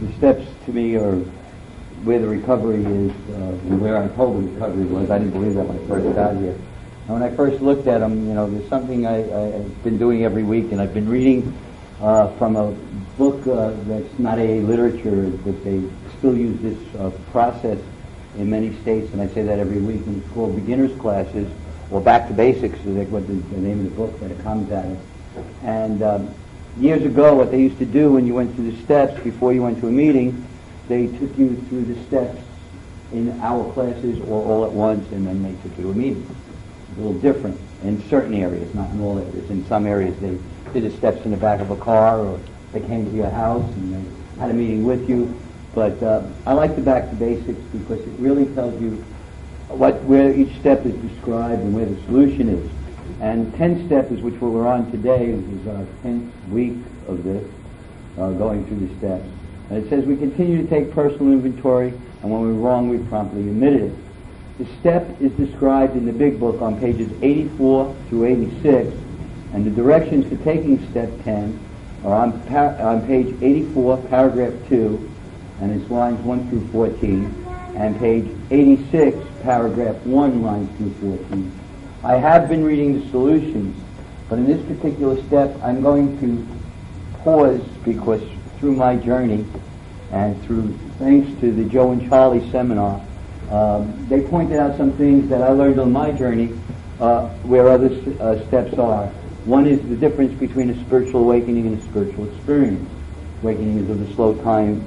The steps to me are where the recovery is, and where I'm told the recovery was. I didn't believe that when I first got here. And when I first looked at them, there's something I've been doing every week, and I've been reading from a book that's not AA literature, but they still use this process in many states, and I say that every week, and it's called Beginner's Classes, or Back to Basics, is what the name of the book that it comes out of. And years ago, what they used to do when you went through the steps before you went to a meeting, they took you through the steps in our classes or all at once, and then they took you to a meeting. It's a little different in certain areas, not in all areas. In some areas, they did the steps in the back of a car, or they came to your house and they had a meeting with you. But I like the Back to Basics because it really tells you where each step is described and where the solution is. And 10 steps is which we're on today, is our 10th week of this, going through the steps. And it says we continue to take personal inventory, and when we're wrong, we promptly admit it. The step is described in the big book on pages 84 through 86, and the directions for taking step 10 are on page 84, paragraph 2, and it's lines 1 through 14, and page 86, paragraph 1, lines through 14. I have been reading the solutions, but in this particular step, I'm going to pause because through my journey and thanks to the Joe and Charlie seminar, they pointed out some things that I learned on my journey where other steps are. One is the difference between a spiritual awakening and a spiritual experience. Awakening is of a slow time,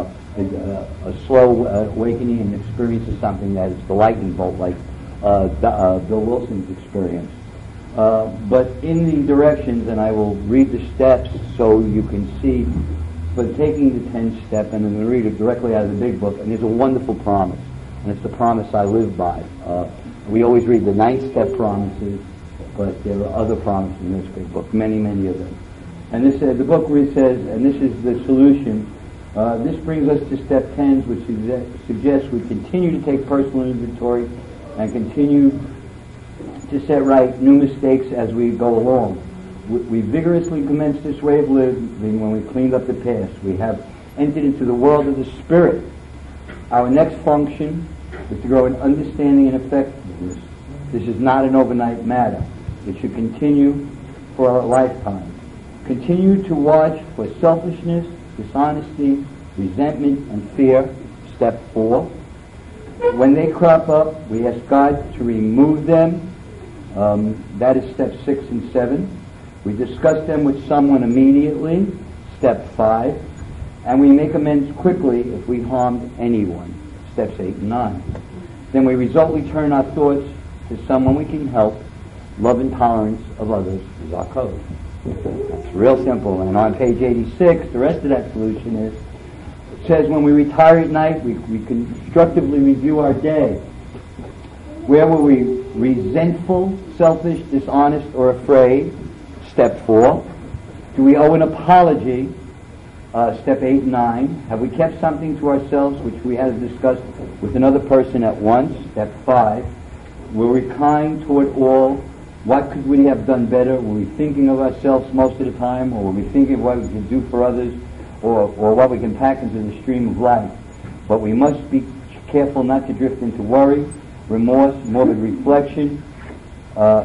a slow awakening, and experience is something that is the lightning bolt, like Bill Wilson's experience. But in the directions, and I will read the steps so you can see, for taking the 10th step, and I'm going to read it directly out of the big book, and there's a wonderful promise, and it's the promise I live by. We always read the 9th step promises, but there are other promises in this big book, many, many of them. And this the book where it says, and this is the solution, this brings us to step 10, which suggests we continue to take personal inventory and continue to set right new mistakes as we go along. We vigorously commenced this way of living when we cleaned up the past. We have entered into the world of the Spirit. Our next function is to grow in understanding and effectiveness. This is not an overnight matter. It should continue for our lifetime. Continue to watch for selfishness, dishonesty, resentment, and fear. Step 4. When they crop up, we ask God to remove them. That is step 6 and 7. We discuss them with someone immediately. Step 5. And we make amends quickly if we harmed anyone. Steps 8 and 9. Then we resolutely turn our thoughts to someone we can help. Love and tolerance of others is our code. That's real simple. And on page 86, the rest of that solution is, it says when we retire at night, we constructively review our day. Where were we resentful, selfish, dishonest, or afraid? Step 4. Do we owe an apology? Step 8 and 9. Have we kept something to ourselves which we had discussed with another person at once? Step 5. Were we kind toward all? What could we have done better? Were we thinking of ourselves most of the time, or were we thinking of what we could do for others, or what we can pack into the stream of life? But we must be careful not to drift into worry, remorse, morbid reflection, for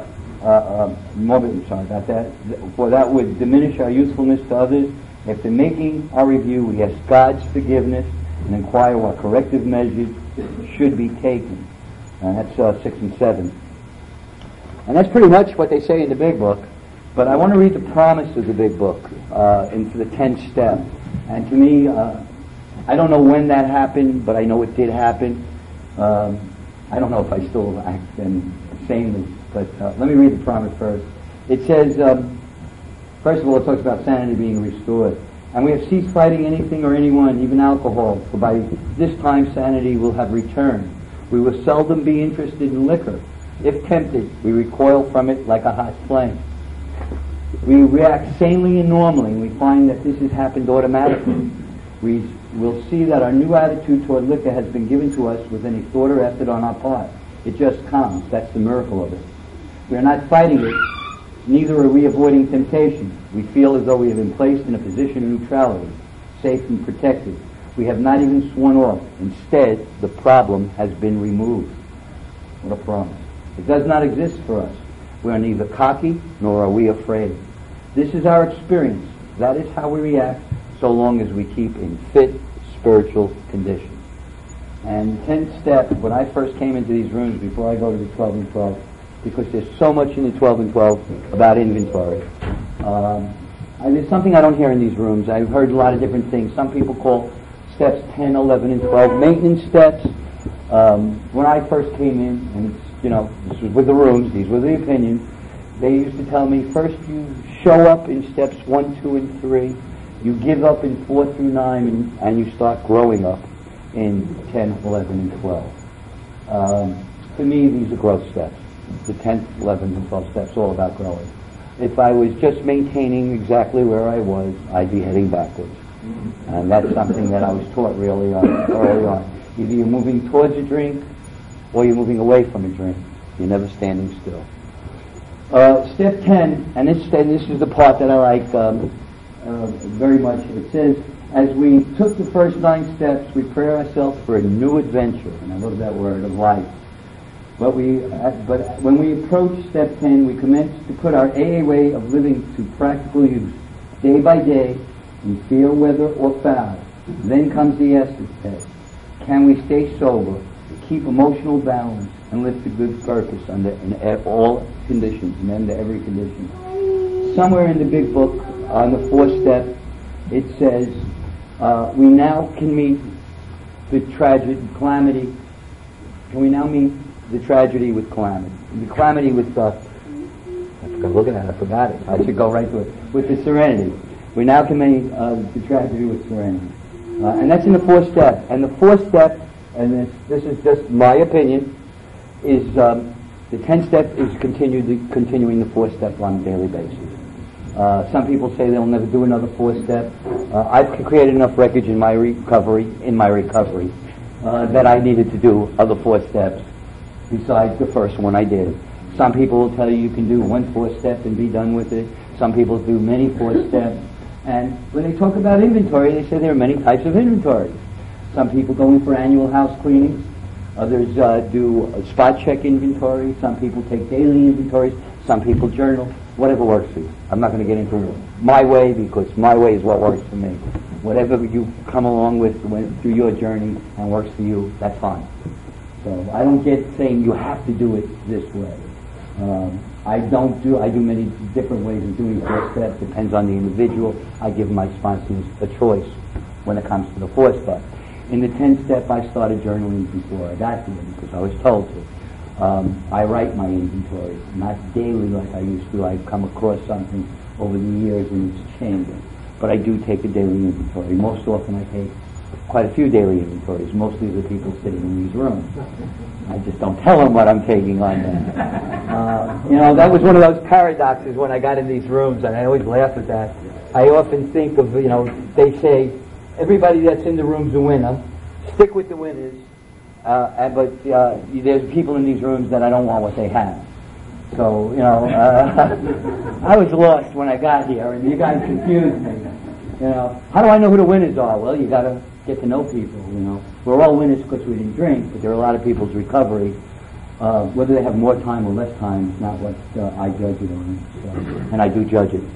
that would diminish our usefulness to others. After making our review, we ask God's forgiveness and inquire what corrective measures should be taken. And that's 6 and 7. And that's pretty much what they say in the big book. But I want to read the promise of the big book into the 10th step. And to me, I don't know when that happened, but I know it did happen. I don't know if I still act sanely, but let me read the promise first. It says, first of all, it talks about sanity being restored. And we have ceased fighting anything or anyone, even alcohol, for by this time sanity will have returned. We will seldom be interested in liquor. If tempted, we recoil from it like a hot flame. We react sanely and normally, and we find that this has happened automatically. We will see that our new attitude toward liquor has been given to us without any thought or effort on our part. It just comes. That's the miracle of it. We are not fighting it. Neither are we avoiding temptation. We feel as though we have been placed in a position of neutrality, safe and protected. We have not even sworn off. Instead, the problem has been removed. What a promise. It does not exist for us. We are neither cocky nor are we afraid. This is our experience. That is how we react so long as we keep in fit spiritual condition. And 10th step, when I first came into these rooms before I go to the 12 and 12, because there's so much in the 12 and 12 about inventory. There's something I don't hear in these rooms. I've heard a lot of different things. Some people call steps 10, 11, and 12 maintenance steps. When I first came in, and this was with the rooms, these were the opinions, they used to tell me, first you show up in steps 1, 2, and 3, you give up in 4 through 9, and you start growing up in 10, 11, and 12. To me, these are growth steps. The 10th, 11th, and 12th steps, all about growing. If I was just maintaining exactly where I was, I'd be heading backwards. And that's something that I was taught really early on. Either you're moving towards a drink, or you're moving away from a drink. You're never standing still. Step 10, and this is the part that I like very much. It says, as we took the first 9 steps, we prepare ourselves for a new adventure. And I love that word, of life. But when we approach step 10, we commence to put our AA way of living to practical use, day by day, in fair weather or foul. Then comes the essence test. Can we stay sober, keep emotional balance, and live to good purpose in all conditions and under every condition? Somewhere in the big book, on the 4th step, it says, we now can meet the calamity. Can we now meet the tragedy with calamity? The calamity with, I forgot it. I should go right to it. With the serenity. We now can meet the tragedy with serenity. And that's in the 4th step. And the 4th step, and this is just my opinion, is the 10th step is continuing the 4th step on a daily basis. Some people say they'll never do another 4th step. I've created enough wreckage in my recovery, that I needed to do other 4th steps besides the first one I did. Some people will tell you can do 1 4th step and be done with it. Some people do many 4th steps. And when they talk about inventory, they say there are many types of inventory. Some people go in for annual house cleanings. Others do a spot check inventory. Some people take daily inventories. Some people journal. Whatever works for you. I'm not going to get into my way, because my way is what works for me. Whatever you come along with through your journey and works for you, that's fine. So I don't get saying you have to do it this way. I do many different ways of doing 4th step. Depends on the individual. I give my sponsors a choice when it comes to the 4th step. In the 10th step, I started journaling before I got here because I was told to. I write my inventory, not daily like I used to. I've come across something over the years and it's changed. But I do take a daily inventory. Most often I take quite a few daily inventories, mostly the people sitting in these rooms. I just don't tell them what I'm taking on them. That was one of those paradoxes when I got in these rooms, and I always laugh at that. I often think of, they say, everybody that's in the room's a winner, stick with the winners, but there's people in these rooms that I don't want what they have. So, I was lost when I got here, and you guys confused me. How do I know who the winners are? Well, you got to get to know people. We're all winners because we didn't drink, but there are a lot of people's recovery. Whether they have more time or less time is not what I judge it on. So, and I do judge it.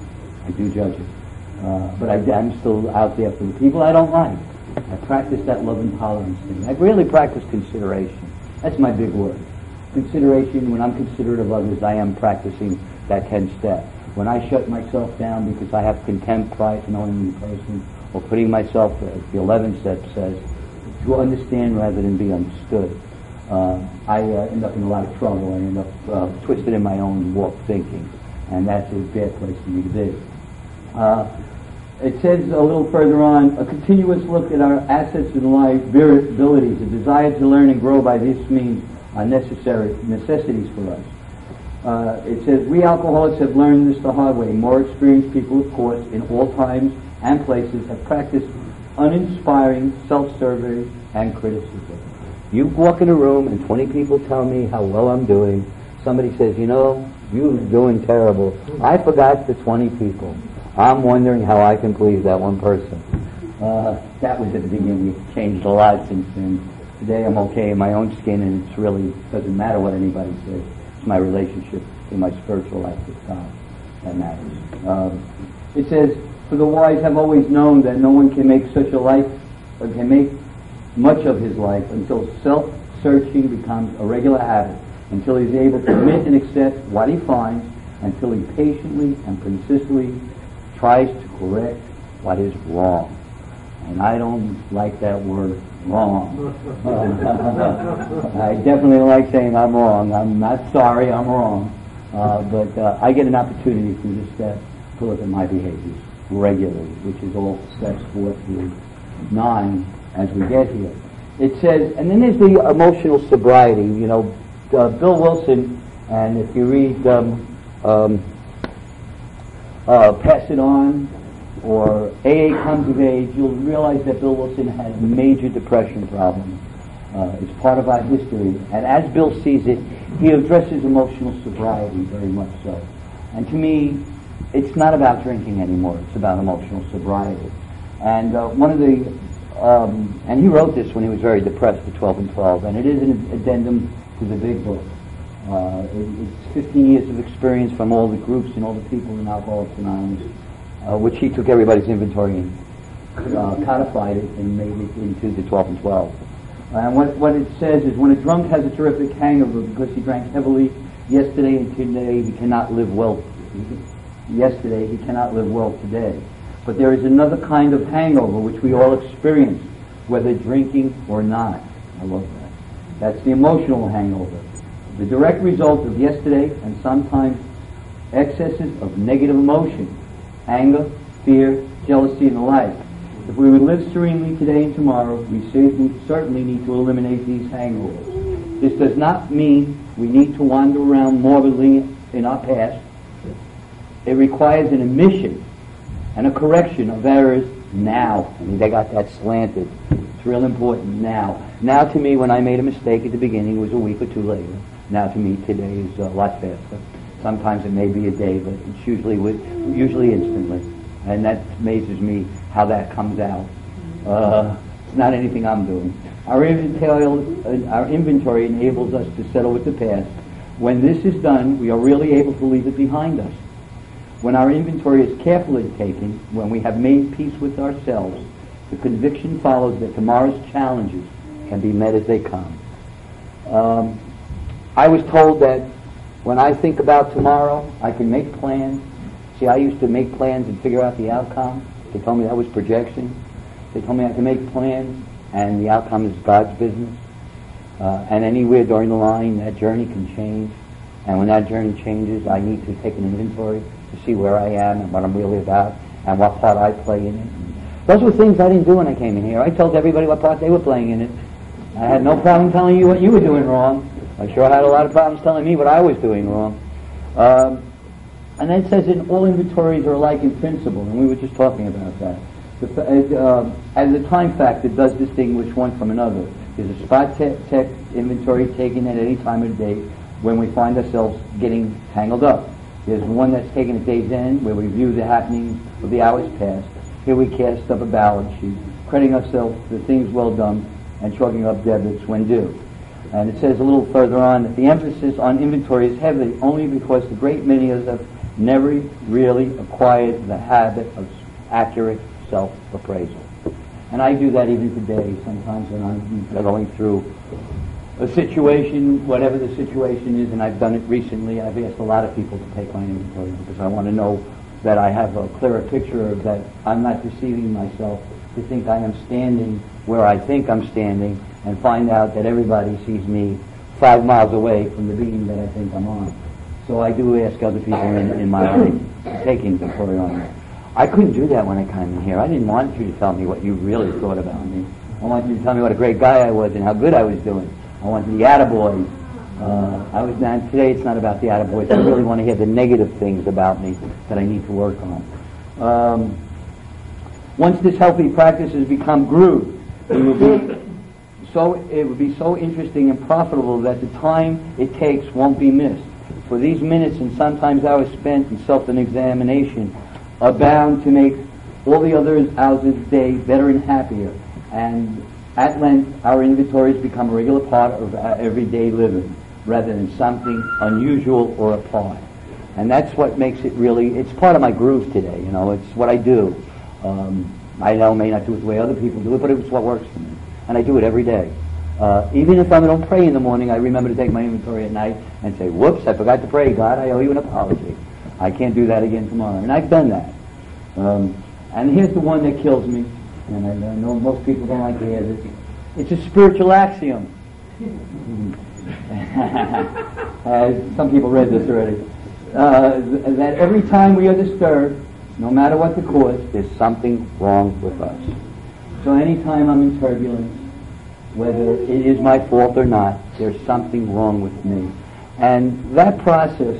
But I'm still out there for the people I don't like. I practice that love and tolerance thing. I really practice consideration. That's my big word. Consideration. When I'm considerate of others, I am practicing that 10th step. When I shut myself down because I have contempt prior to knowing the person, or putting myself, as the 11th step says, to understand rather than be understood, I end up in a lot of trouble. I end up twisted in my own warped thinking, and that's a bad place for me to be. It says a little further on, a continuous look at our assets and liabilities, a desire to learn and grow by this means are necessities for us. It says, we alcoholics have learned this the hard way. More experienced people, of course, in all times and places have practiced uninspiring self-survey and criticism. You walk in a room and 20 people tell me how well I'm doing. Somebody says, you're doing terrible. I forgot the 20 people. I'm wondering how I can please that one person. That was at the beginning. It changed a lot since then. Today I'm okay in my own skin, and it really doesn't matter what anybody says. It's my relationship in my spiritual life with God that matters. It says, "For the wise have always known that no one can make such a life, or can make much of his life until self-searching becomes a regular habit, until he's able to admit and accept what he finds, until he patiently and persistently tries to correct what is wrong." And I don't like that word, wrong. I definitely like saying I'm wrong. I'm not sorry, I'm wrong. But I get an opportunity through this step to look at my behaviors regularly, which is all steps 4 through 9 as we get here. It says, and then there's the emotional sobriety. You know, Bill Wilson, and if you read Pass It On or AA Comes of Age, you'll realize that Bill Wilson had major depression problems. It's part of our history. And as Bill sees it, he addresses emotional sobriety very much so. And to me, it's not about drinking anymore. It's about emotional sobriety. And one of the, and he wrote this when he was very depressed at 12 and 12, and it is an addendum to the big book. It's 15 years of experience from all the groups and all the people in Alcoholics Anonymous, which he took everybody's inventory and codified it and made it into the 12 and 12. And what it says is, when a drunk has a terrific hangover because he drank heavily yesterday and today, he cannot live well. Yesterday, he cannot live well today. But there is another kind of hangover which we all experience, whether drinking or not. I love that. That's the emotional hangover. The direct result of yesterday and sometimes excesses of negative emotion, anger, fear, jealousy, and the like. If we would live serenely today and tomorrow, we certainly need to eliminate these hangovers. This does not mean we need to wander around morbidly in our past. It requires an admission and a correction of errors now. I mean, they got that slanted. It's real important now. Now to me, when I made a mistake at the beginning, it was a week or two later. Now to me, today is a lot faster. Sometimes it may be a day, but it's usually instantly. And that amazes me how that comes out. It's not anything I'm doing. Our inventory enables us to settle with the past. When this is done, we are really able to leave it behind us. When our inventory is carefully taken, when we have made peace with ourselves, the conviction follows that tomorrow's challenges can be met as they come. I was told that when I think about tomorrow, I can make plans. See, I used to make plans and figure out the outcome. They told me that was projection. They told me I can make plans, and the outcome is God's business. And anywhere during the line, that journey can change. And when that journey changes, I need to take an inventory to see where I am and what I'm really about and what part I play in it. Those were things I didn't do when I came in here. I told everybody what part they were playing in it. I had no problem telling you what you were doing wrong. I sure had a lot of problems telling me what I was doing wrong. And then it says that all inventories are alike in principle, and we were just talking about that. As a time factor does distinguish one from another. There's a spot check inventory taken at any time of the day when we find ourselves getting tangled up. There's one that's taken at day's end, where we view the happenings of the hours past. Here we cast up a balance sheet, crediting ourselves for things well done and chalking up debits when due. And it says a little further on that the emphasis on inventory is heavy only because the great many of us have never really acquired the habit of accurate self-appraisal. And I do that even today. Sometimes when I'm going through a situation, whatever the situation is, and I've done it recently, I've asked a lot of people to take my inventory because I want to know that I have a clearer picture of that I'm not deceiving myself to think I am standing where I think I'm standing and find out that everybody sees me 5 miles away from the beam that I think I'm on. So I do ask other people in my life to take inventory on me. I couldn't do that when I came in here. I didn't want you to tell me what you really thought about me. I wanted you to tell me what a great guy I was and how good I was doing. I wanted the attaboys. Today it's not about the attaboys. I really want to hear the negative things about me that I need to work on. Once this healthy practice has become grooved, it will be so interesting and profitable that the time it takes won't be missed. For these minutes and sometimes hours spent in self-examination are bound to make all the other hours of the day better and happier. And at length, our inventories become a regular part of our everyday living, rather than something unusual or apart. And that's what makes it really, it's part of my groove today, you know, it's what I do. I know may not do it the way other people do it, but it's what works for me. And I do it every day. Even if I don't pray in the morning, I remember to take my inventory at night and say, whoops, I forgot to pray, God, I owe you an apology. I can't do that again tomorrow. And I've done that. And here's the one that kills me, and I know most people don't like to hear this. It's a spiritual axiom. Some people read this already. That every time we are disturbed, no matter what the cause, there's something wrong with us. So anytime I'm in turbulence, whether it is my fault or not, there's something wrong with me. And that process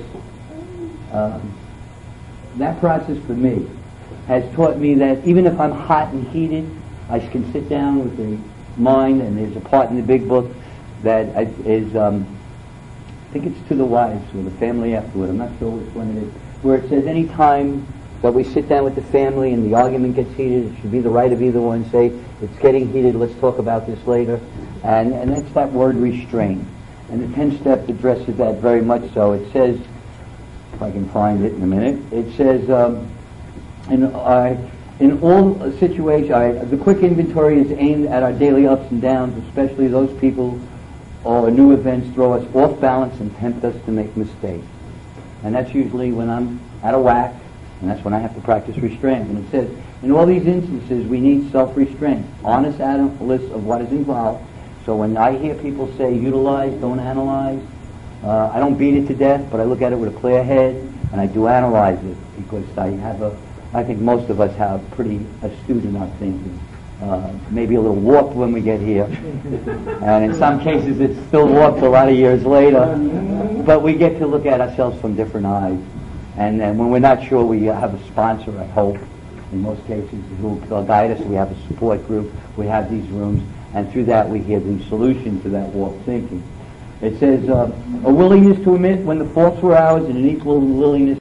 for me has taught me that even if I'm hot and heated, I can sit down with the mind, and there's a part in the big book that is, I think it's to the wives or the family afterward, I'm not sure which one it is, where it says any time that we sit down with the family and the argument gets heated, it should be the right of either one to say, it's getting heated, let's talk about this later. And that's that word restraint. And the 10th step addresses that very much so. It says, if I can find it in a minute, it says, in all situations, the quick inventory is aimed at our daily ups and downs, especially those people or new events throw us off balance and tempt us to make mistakes. And that's usually when I'm out of whack, and that's when I have to practice restraint. And it says, in all these instances, we need self-restraint, honest analysis of what is involved. So when I hear people say, utilize, don't analyze, I don't beat it to death, but I look at it with a clear head, and I do analyze it, because I think most of us have pretty astute in our thinking. Maybe a little warped when we get here. And in some cases it's still warped a lot of years later. But we get to look at ourselves from different eyes. And then when we're not sure, we have a sponsor, I hope, in most cases, who will guide us. We have a support group. We have these rooms. And through that we hear the solution to that warped thinking. It says, a willingness to admit when the faults were ours and an equal willingness.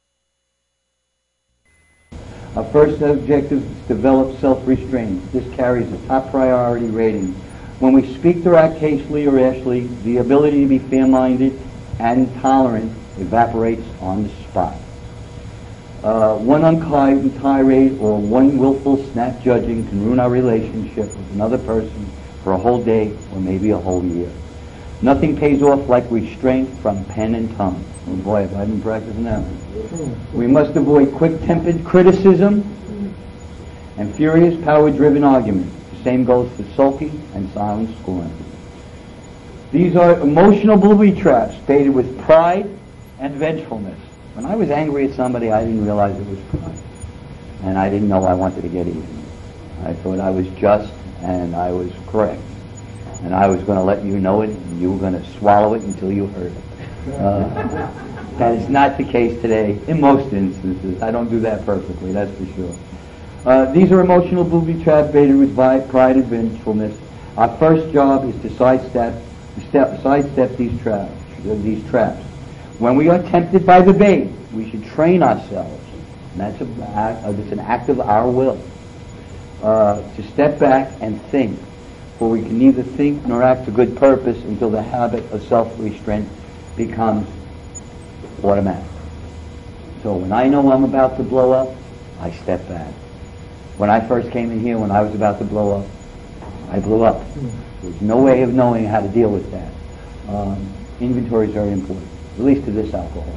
Our first objective is to develop self-restraint. This carries a top priority rating. When we speak or act hastily or rashly, the ability to be fair-minded and tolerant evaporates on the spot. One unkind tirade or one willful snap judging can ruin our relationship with another person for a whole day or maybe a whole year. Nothing pays off like restraint from pen and tongue. Oh boy, have I been practicing that one. We must avoid quick-tempered criticism and furious, power-driven argument. The same goes for sulky and silent scorn. These are emotional booby traps baited with pride and vengefulness. When I was angry at somebody, I didn't realize it was pride. And I didn't know I wanted to get even. I thought I was just and I was correct. And I was going to let you know it, and you were going to swallow it until you heard it. That is not the case today, in most instances. I don't do that perfectly, that's for sure. These are emotional booby traps baited with pride and vengefulness. Our first job is to sidestep these traps. When we are tempted by the bait, we should train ourselves, and that's it's an act of our will, to step back and think, for we can neither think nor act to good purpose until the habit of self-restraint becomes automatic. So when I know I'm about to blow up, I step back. When I first came in here, when I was about to blow up, I blew up. There's no way of knowing how to deal with that. Inventory is very important, at least to this alcohol.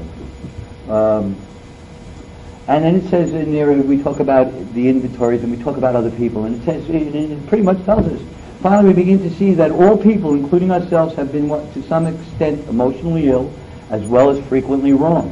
And then it says in there, we talk about the inventories and we talk about other people, and it says, it pretty much tells us, finally we begin to see that all people, including ourselves, have been to some extent emotionally ill, as well as frequently wrong.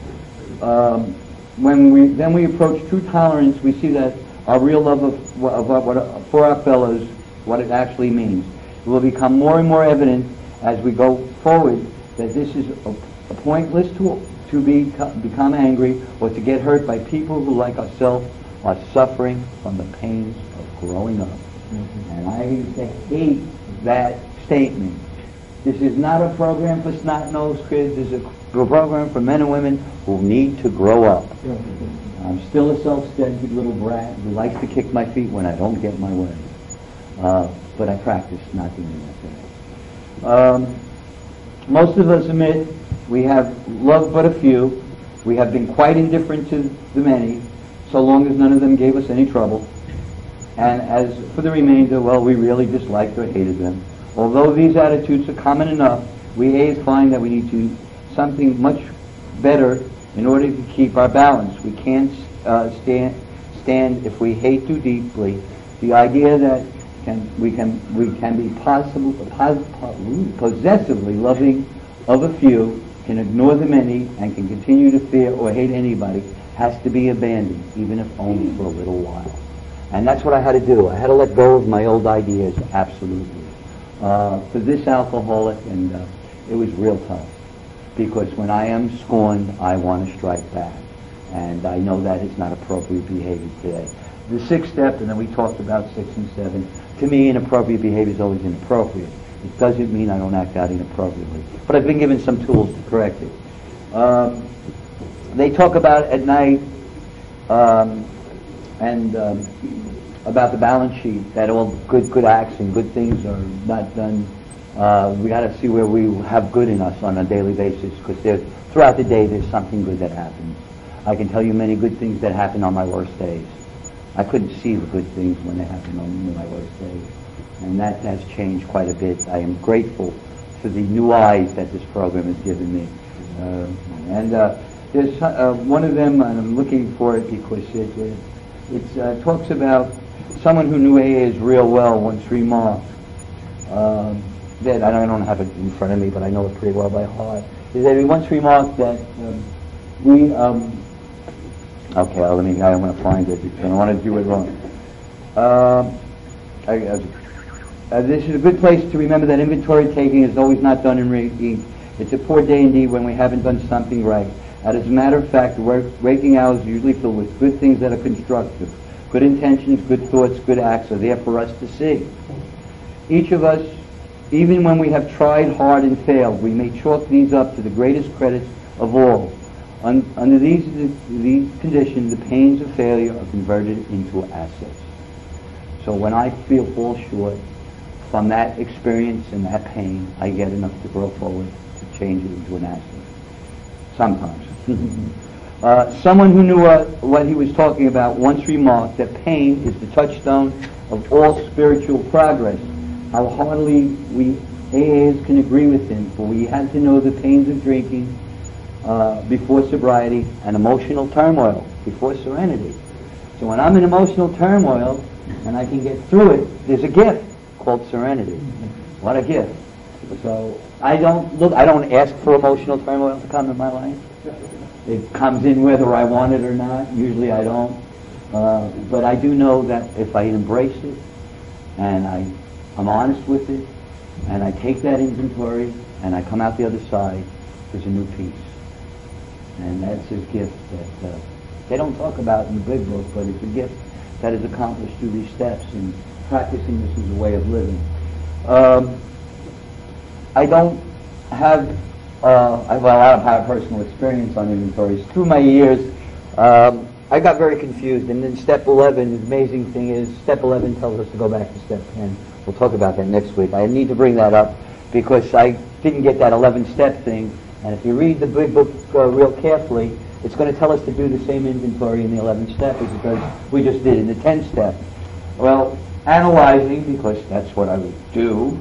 When we approach true tolerance, we see that our real love for our fellows, what it actually means. It will become more and more evident as we go forward that this is a pointless to become angry or to get hurt by people who, like ourselves, are suffering from the pains of growing up. Mm-hmm. And I used to hate that statement. This is not a program for snot-nosed kids. This is a program for men and women who need to grow up. I'm still a self-centered little brat who likes to kick my feet when I don't get my way. But I practice not doing that. Most of us admit we have loved but a few. We have been quite indifferent to the many, so long as none of them gave us any trouble. And as for the remainder, well, we really disliked or hated them. Although these attitudes are common enough, we A's find that we need to do something much better in order to keep our balance. We can't stand if we hate too deeply. The idea that we can be possessively loving of a few, can ignore the many, and can continue to fear or hate anybody, has to be abandoned, even if only for a little while. And that's what I had to do. I had to let go of my old ideas, absolutely. For this alcoholic, and it was real tough. Because when I am scorned, I want to strike back. And I know that is not appropriate behavior today. The sixth step, and then we talked about 6 and 7, to me inappropriate behavior is always inappropriate. It doesn't mean I don't act out inappropriately. But I've been given some tools to correct it. They talk about at night about the balance sheet, that all good acts and good things are not done. We got to see where we have good in us on a daily basis, because throughout the day there's something good that happens. I can tell you many good things that happen on my worst days. I couldn't see the good things when they happen on my worst days. And that has changed quite a bit. I am grateful for the new eyes that this program has given me. There's one of them, and I'm looking for it because it talks about someone who knew AA's real well once remarked that, I don't have it in front of me, but I know it pretty well by heart, is that he once remarked that okay, I want to find it because I don't want to do it wrong. This is a good place to remember that inventory taking is always not done in raking. It's a poor day indeed when we haven't done something right. As a matter of fact, the raking hours are usually filled with good things that are constructive. Good intentions, good thoughts, good acts are there for us to see. Each of us, even when we have tried hard and failed, we may chalk these up to the greatest credits of all. Under these conditions, the pains of failure are converted into assets. So when I fall short from that experience and that pain, I get enough to grow forward to change it into an asset. Sometimes. Someone who knew what he was talking about once remarked that pain is the touchstone of all spiritual progress. How heartily we AAs can agree with him, for we had to know the pains of drinking before sobriety and emotional turmoil before serenity. So when I'm in emotional turmoil and I can get through it, there's a gift called serenity. What a gift. So I don't ask for emotional turmoil to come in my life. It comes in whether I want it or not. Usually I don't. But I do know that if I embrace it and I'm honest with it and I take that inventory and I come out the other side, there's a new peace. And that's a gift that they don't talk about in the big book, but it's a gift that is accomplished through these steps, and practicing this is a way of living. I don't have I don't have personal experience on inventories. Through my years, I got very confused, and then step 11, the amazing thing is, step 11 tells us to go back to step 10. We'll talk about that next week. I need to bring that up because I didn't get that 11-step thing, and if you read the big book real carefully, it's going to tell us to do the same inventory in the 11th step as because we just did in the 10th step. Well, analyzing, because that's what I would do,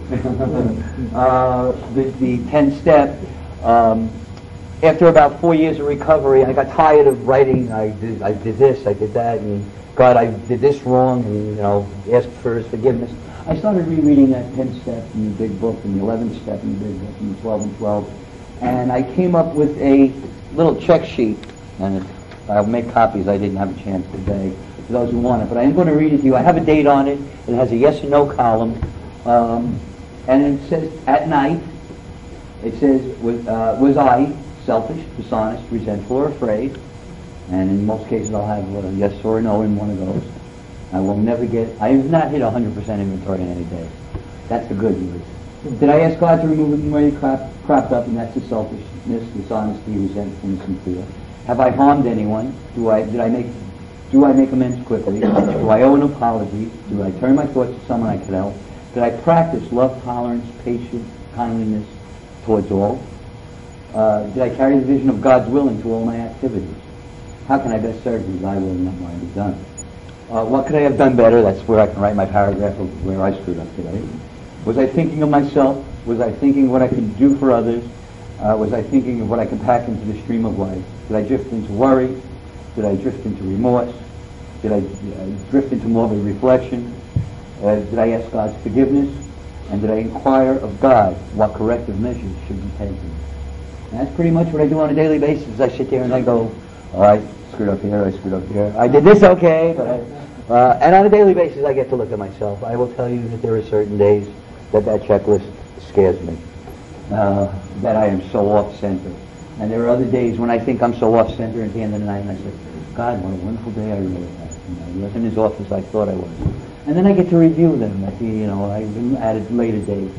the 10th step, after about 4 years of recovery, I got tired of writing, I did this, I did that, and God, I did this wrong, and, asked for His forgiveness. I started rereading that 10th step in the big book, and the 11th step in the big book, and the 12 and 12, and I came up with a little check sheet, and I'll make copies. I didn't have a chance today for those who want it, but I am going to read it to you. I have a date on it. It has a yes or no column, and it says, at night, it says, was I selfish, dishonest, resentful, or afraid? And in most cases I'll have a yes or a no in one of those. I have not hit 100% inventory in any day. That's the good news. Did I ask God to remove it where He cropped up, and that's the selfishness, dishonesty, resentfulness, and fear? Have I harmed anyone? Do I make amends quickly? Do I owe an apology? Do I turn my thoughts to someone I could help? Did I practice love, tolerance, patience, kindliness towards all? Did I carry the vision of God's will into all my activities? How can I best serve you? Thy will, not mine, be done. What could I have done better? That's where I can write my paragraph of where I screwed up today. Was I thinking of myself? Was I thinking of what I could do for others? Was I thinking of what I could pack into the stream of life? Did I drift into worry? Did I drift into remorse? Did I drift into morbid reflection? Did I ask God's forgiveness? And did I inquire of God what corrective measures should be taken? And that's pretty much what I do on a daily basis. I sit there and I go, all right, screwed up here, I screwed up here. I did this okay, but and on a daily basis I get to look at myself. I will tell you that there are certain days that checklist scares me, that I am so off-center. And there are other days when I think I'm so off-center at the end of the night and I say, God, what a wonderful day I really had. I wasn't as off as I thought I was. And then I get to review them at the, I've added later days.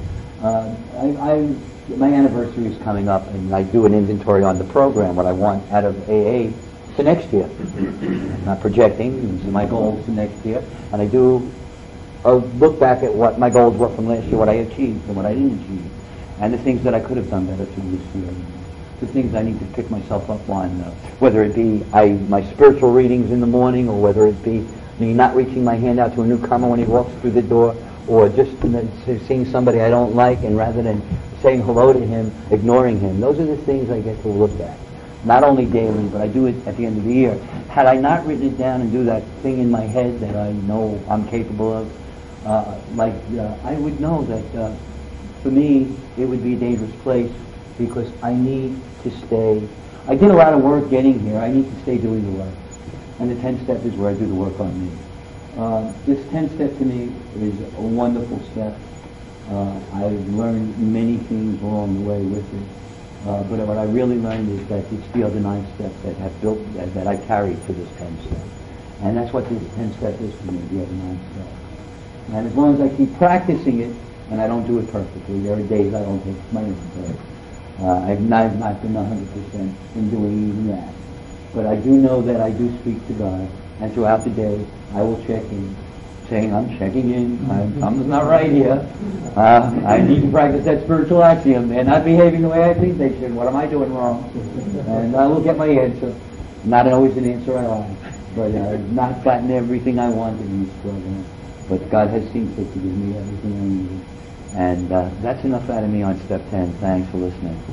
My anniversary is coming up, and I do an inventory on the program, what I want out of AA for next year. I'm not projecting, these are my goals for next year, and I do a look back at what my goals were from last year, what I achieved and what I didn't achieve, and the things that I could have done better through this year. The things I need to pick myself up on, whether it be my spiritual readings in the morning, or whether it be me not reaching my hand out to a newcomer when he walks through the door, or just seeing somebody I don't like, and rather than saying hello to him, ignoring him. Those are the things I get to look at. Not only daily, but I do it at the end of the year. Had I not written it down and do that thing in my head that I know I'm capable of, I would know that for me it would be a dangerous place, because I need to stay. I did a lot of work getting here. I need to stay doing the work. And the 10th step is where I do the work on me. This 10th step to me is a wonderful step. I've learned many things along the way with it. But what I really learned is that it's the other 9 steps that have built, that I carried to this 10th step. And that's what this 10th step is for me, the other 9 steps. And as long as I keep practicing it, and I don't do it perfectly, there are days I don't take my inventory. I've not been 100% in doing even that. But I do know that I do speak to God, and throughout the day I will check in, saying, I'm checking in, something's not right here. I need to practice that spiritual axiom. They're not behaving the way I think they should. What am I doing wrong? And I will get my answer. Not always an answer I like, but I've not gotten everything I wanted in this program. But God has seen fit to give me everything I need. And that's enough out of me on step 10. Thanks for listening.